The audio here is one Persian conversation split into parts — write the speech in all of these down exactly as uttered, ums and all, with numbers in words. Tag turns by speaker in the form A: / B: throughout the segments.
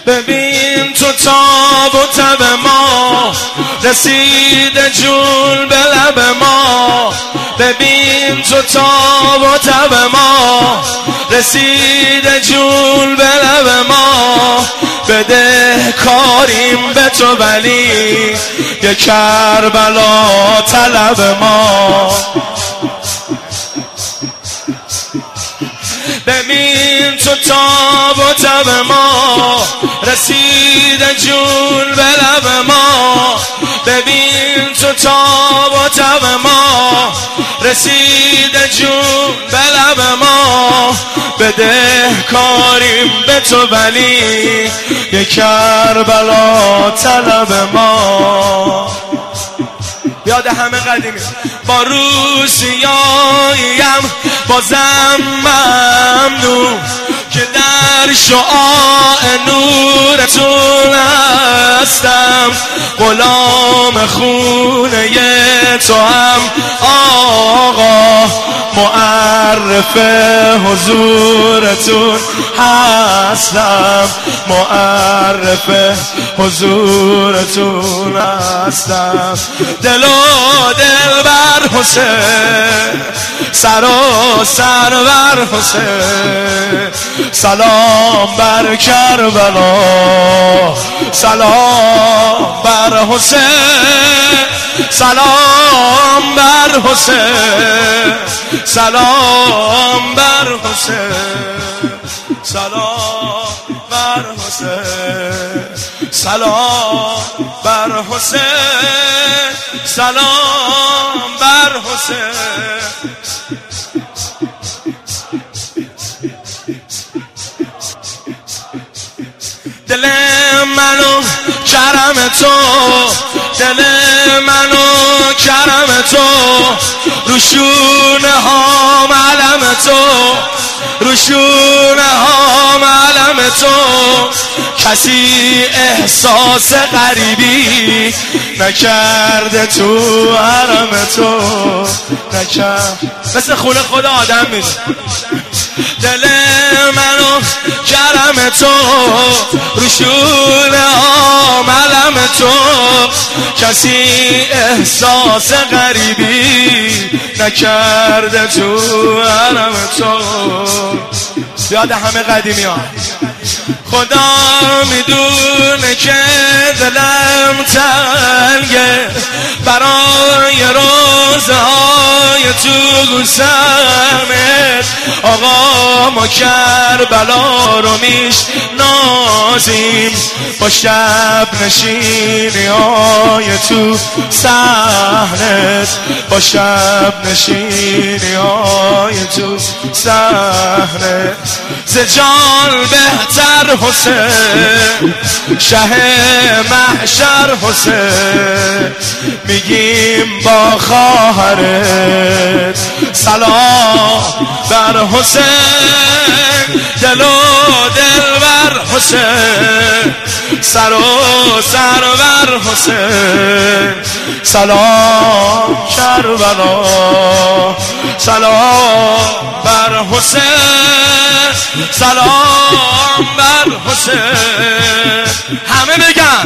A: ببین تو تاب و تب ما رسیده جون به لب ما. ببین تو تاب و تب ما رسیده جون به لب ما. بده کاریم به تو ولی یه کربلا طلب ما. ببین تو تاب و تب ما رسیده جون به لب ما. ببین تو تاب و تب ما رسیده جون به لب ما. بده کاریم به تو ولی یه کربلا طلب ما. یاد همه قدیمی با روسیاییم بازم ممنون که در شعاع نورتون هستم. غلام خونه تو هم آقا معرف حضورتون هستم. معرف حضورتون هستم. دل و دل بر حسین سر و سر بر حسین. سلام بر کربلا سلام بر حسین. سلام بر حسین سلام بر حسین. سلام بر حسین سلام بر حسین. سلام بر حسین. دل منو کرم تو دل منو کرم تو روشونه ها علم تو روشونه ها علم تو. کسی احساس غریبی نکرده تو حرم تو نکرد. مثل خونه خدا آدم میده. دل منو کرم تو روشونه ها علم تو. کسی احساس غریبی نکرده تو حرم تو. یاد همه قدیمی ها خدا میدونه که دلم تنگه برای روزهای تو گوسمت. آقا ما کربلا رو میشناسیم با شب نشینی های تو صحنت. با شب نشینی های تو صحنت. ز جان بهتر حسین شه محشر حسین. میگیم با خواهرت سلام بر حسین. دل و دل بر حسین سر و سر بر حسین. سلام کربلا سلام بر حسین. سلام بر حسین. همه بگن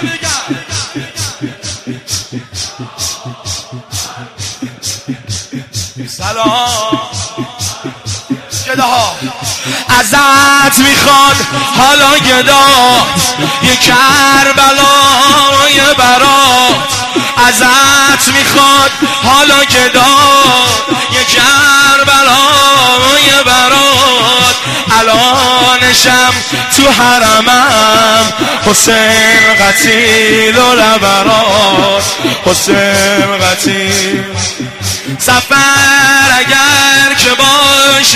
A: سلام. گدا ازت میخواد حالا گدا یه کربلای برات. ازت میخواد حالا گدا یه کربلای برات. الانشم تو حرمم حسین قتیل و لبرات. حسین قتیل سفر اگر که باشه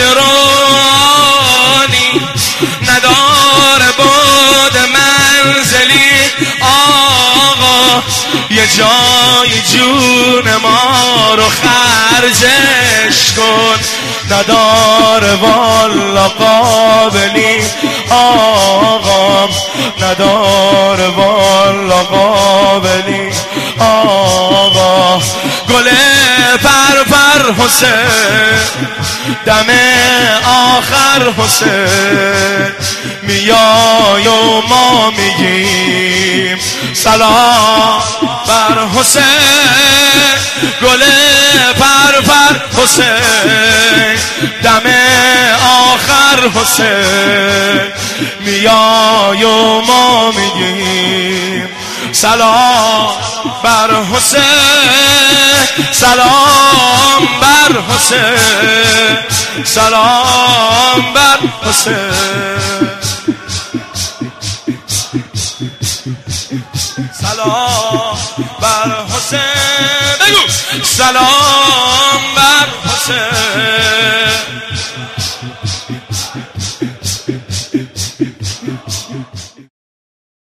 A: رانی نداره بود منزلی. آقا یه جای جون ما رو خرجش کن. نداره والا قابلی آقا نداره والا قابلی آقا. گل پر پر حسین دم آخر حسین میای و ما ما میگیم سلام بر حسین گل پرپر حسین دم آخر حسین میای و ما میگیم سلام بر حسین سلام بر حسین سلام بر حسین سلام بر حسین بگو سلام بر حسین